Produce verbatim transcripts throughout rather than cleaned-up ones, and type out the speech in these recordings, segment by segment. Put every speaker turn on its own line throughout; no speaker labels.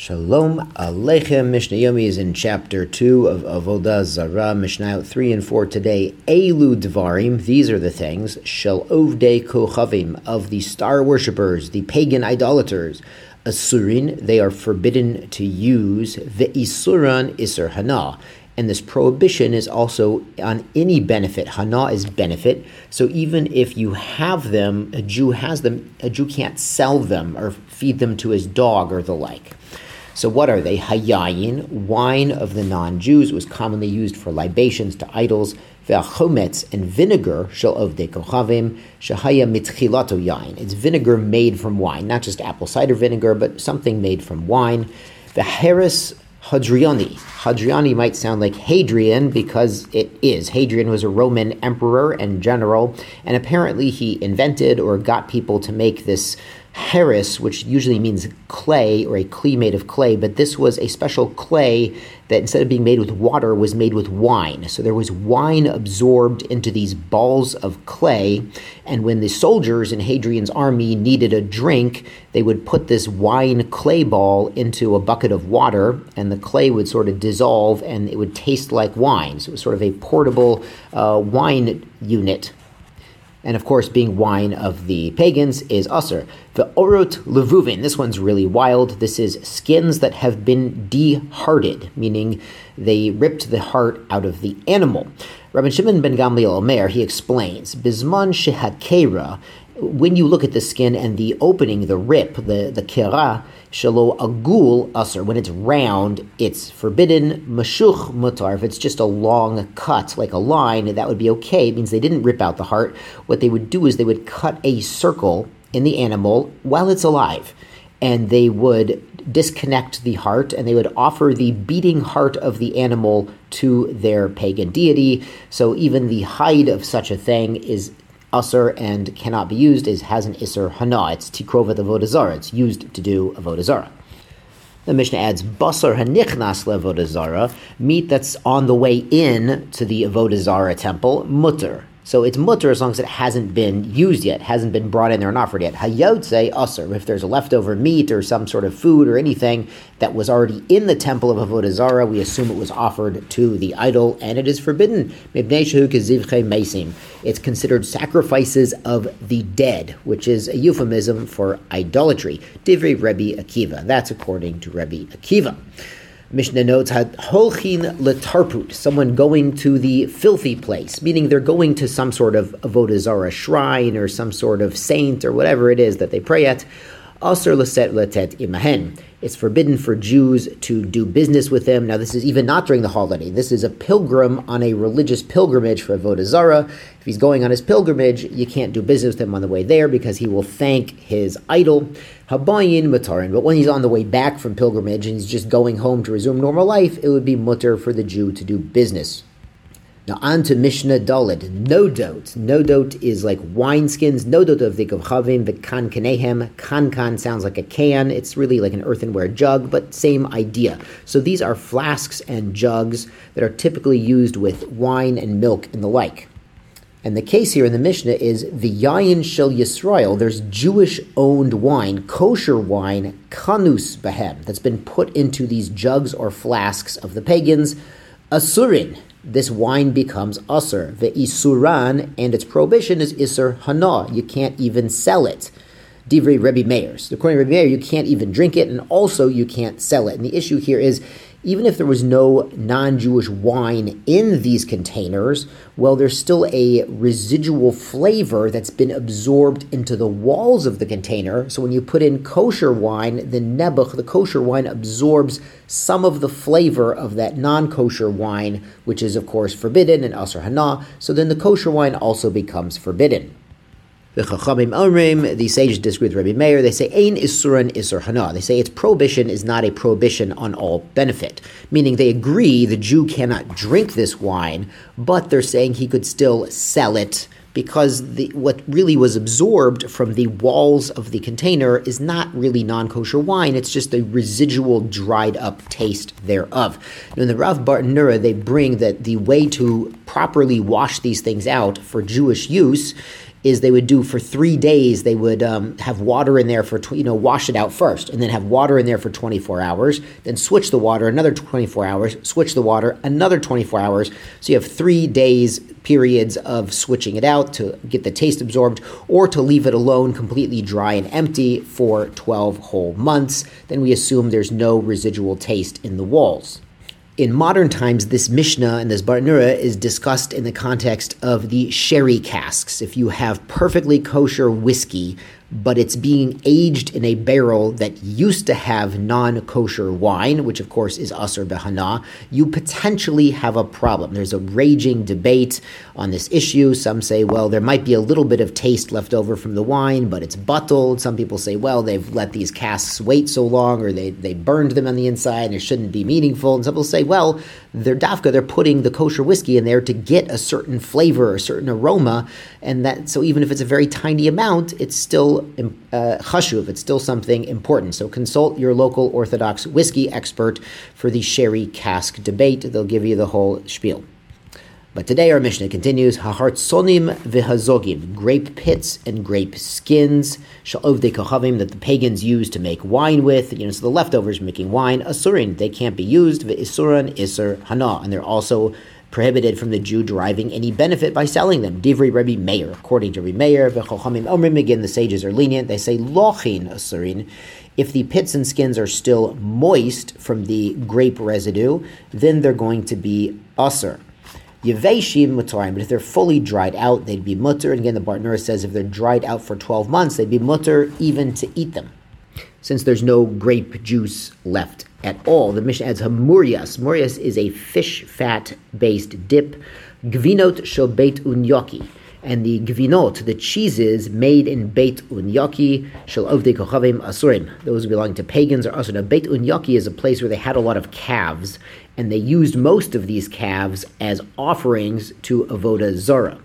Shalom Aleichem. Mishnah Yomi is in chapter two of Avodah Zarah. Mishnah three and four today. Elu Dvarim, these are the things, Shel Ovdei Kochavim, of the star worshippers, the pagan idolaters. Asurin, they are forbidden to use. Ve'isuran Isur Hana. And this prohibition is also on any benefit. Hana is benefit. So even if you have them, a Jew has them, a Jew can't sell them or feed them to his dog or the like. So what are they? Hayayin, wine of the non-Jews, was commonly used for libations to idols. Ve'achometz, and vinegar, shel ovdei kochavim, shehaya mitchilato yain. It's vinegar made from wine, not just apple cider vinegar, but something made from wine. Ve'heres Hadriani. Hadriani might sound like Hadrian because it is. Hadrian was a Roman emperor and general, and apparently he invented or got people to make this heres, which usually means clay or a clee made of clay, but this was a special clay that instead of being made with water was made with wine. So there was wine absorbed into these balls of clay, and when the soldiers in Hadrian's army needed a drink, they would put this wine clay ball into a bucket of water, and the clay would sort of dissolve and it would taste like wine. So it was sort of a portable uh, wine unit. And of course, being wine of the pagans is usur. The orot levuvin, this one's really wild. This is skins that have been de-hearted, meaning they ripped the heart out of the animal. Rabbi Shimon ben Gamliel Omer, he explains, Bizman shehakera, when you look at the skin and the opening, the rip, the, the kera, shelo agul usur, when it's round, it's forbidden. Mashuch mutar, if it's just a long cut, like a line, that would be okay. It means they didn't rip out the heart. What they would do is they would cut a circle in the animal while it's alive, and they would disconnect the heart, and they would offer the beating heart of the animal to their pagan deity. So even the hide of such a thing is usur and cannot be used, is has an isur hana. It's tikrovat avodah zarah. It's used to do avodah zarah. The Mishnah adds basar hanichnas leavodah zarah, meat that's on the way in to the avodah zarah temple, mutter. So it's mutter as long as it hasn't been used yet, hasn't been brought in there and offered yet. Hayotze usur, if there's a leftover meat or some sort of food or anything that was already in the temple of avodah zarah, we assume it was offered to the idol, and it is forbidden. It's considered sacrifices of the dead, which is a euphemism for idolatry. Divrei Rebbe Akiva. That's according to Rebbe Akiva. Mishnah notes, holchin letarput, someone going to the filthy place, meaning they're going to some sort of avodah zarah shrine or some sort of saint or whatever it is that they pray at. Asur leset letet imahen. It's forbidden for Jews to do business with them. Now, this is even not during the holiday. This is a pilgrim on a religious pilgrimage for avodah zarah. If he's going on his pilgrimage, you can't do business with him on the way there because he will thank his idol. Habayin mutarin. But when he's on the way back from pilgrimage and he's just going home to resume normal life, it would be mutter for the Jew to do business. Now on to Mishnah Dalet. Nodot. Nodot is like wineskins. Nodot of the Kochavim, the kan kanehem. Kan kan sounds like a can. It's really like an earthenware jug, but same idea. So these are flasks and jugs that are typically used with wine and milk and the like. And the case here in the Mishnah is the Yayin Shel Yisrael. There's Jewish-owned wine, kosher wine, kanus bahem, that's been put into these jugs or flasks of the pagans. Asurin. This wine becomes usur. The isuran, and its prohibition is isur hana. You can't even sell it. Divrei Rebbe Meir. So according to Rebbe Meir, you can't even drink it, and also you can't sell it. And the issue here is, even if there was no non-Jewish wine in these containers, well, there's still a residual flavor that's been absorbed into the walls of the container. So when you put in kosher wine, the nebuch, the kosher wine, absorbs some of the flavor of that non-kosher wine, which is, of course, forbidden and asur hana. So then the kosher wine also becomes forbidden. The Chachamim Omrim, the sages disagree with Rebbe Meir. They say, Ein Isuran Isur Hana. They say its prohibition is not a prohibition on all benefit. Meaning they agree the Jew cannot drink this wine, but they're saying he could still sell it because the, what really was absorbed from the walls of the container is not really non-kosher wine. It's just a residual dried up taste thereof. Now in the Rav Bartenura, they bring that the way to properly wash these things out for Jewish use is they would do for three days, they would um, have water in there for, tw- you know, wash it out first, and then have water in there for twenty-four hours, then switch the water another twenty-four hours, switch the water another twenty-four hours. So you have three days periods of switching it out to get the taste absorbed, or to leave it alone completely dry and empty for twelve whole months. Then we assume there's no residual taste in the walls. In modern times, this Mishnah and this Bartenura is discussed in the context of the sherry casks. If you have perfectly kosher whiskey, but it's being aged in a barrel that used to have non-kosher wine, which of course is Asur Behana, you potentially have a problem. There's a raging debate on this issue. Some say, well, there might be a little bit of taste left over from the wine, but it's bottled. Some people say, well, they've let these casks wait so long, or they, they burned them on the inside and it shouldn't be meaningful. And some people say, well, they're dafka, they're putting the kosher whiskey in there to get a certain flavor, a certain aroma, and that so even if it's a very tiny amount, it's still uh, chashuv, it's still something important. So consult your local Orthodox whiskey expert for the sherry cask debate. They'll give you the whole spiel. But today our Mishnah continues, Hahartsonim v'hazogim, grape pits and grape skins, sha'ovdei kochavim, that the pagans used to make wine with, you know, so the leftovers making wine, asurin, they can't be used, v'isuran isur hana, and they're also prohibited from the Jew deriving any benefit by selling them. Divrei Rabbi Meir, according to Rabbi Meir, v'chochamim omrim, again the sages are lenient, they say lochin asurin. If the pits and skins are still moist from the grape residue, then they're going to be asur. Yeveshim mutarim, but if they're fully dried out, they'd be mutter. And again, the Bartenura says if they're dried out for twelve months, they'd be mutter even to eat them, since there's no grape juice left at all. The Mishnah adds hamurias. Murias is a fish fat-based dip. Gvinot shel beit unyoki. And the gvinot, the cheeses made in Beit Unyoki, shel ovdei kochavim asurim. Those belonging to pagans are asur. Now, Beit Unyoki is a place where they had a lot of calves, and they used most of these calves as offerings to Avodah Zarah.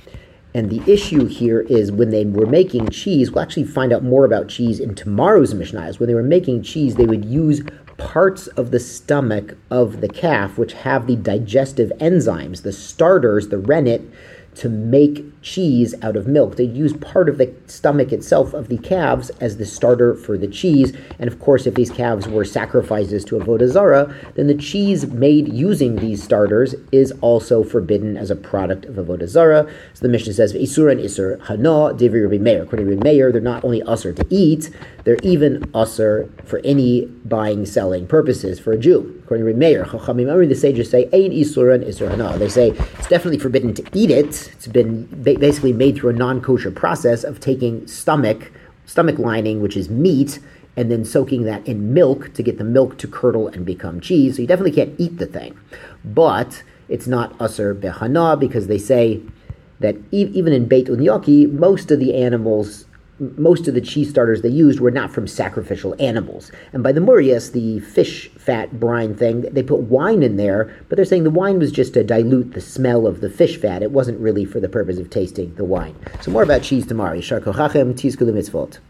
And the issue here is when they were making cheese, we'll actually find out more about cheese in tomorrow's Mishnahs. When they were making cheese, they would use parts of the stomach of the calf, which have the digestive enzymes, the starters, the rennet, to make cheese out of milk. They use part of the stomach itself of the calves as the starter for the cheese. And of course, if these calves were sacrifices to Avodah Zarah, then the cheese made using these starters is also forbidden as a product of Avodah Zarah. So the Mishnah says, Isur and Isur hana, Divrei Rabbi Meir. According to Rabbi Meir, they're not only asur to eat, they're even asur for any buying, selling purposes for a Jew. According to Rabbi Meir, Chachamim, the sages say, Ein Isur and Isur hana. They say it's definitely forbidden to eat it. It's been ba- basically made through a non-kosher process of taking stomach, stomach lining, which is meat, and then soaking that in milk to get the milk to curdle and become cheese. So you definitely can't eat the thing. But it's not asur behana, because they say that e- even in Beit Unyoki, most of the animals, most of the cheese starters they used were not from sacrificial animals. And by the Murias, the fish fat brine thing, they put wine in there, but they're saying the wine was just to dilute the smell of the fish fat. It wasn't really for the purpose of tasting the wine. So more about cheese tomorrow. Yishar kochachem, tizku l'mitzvot.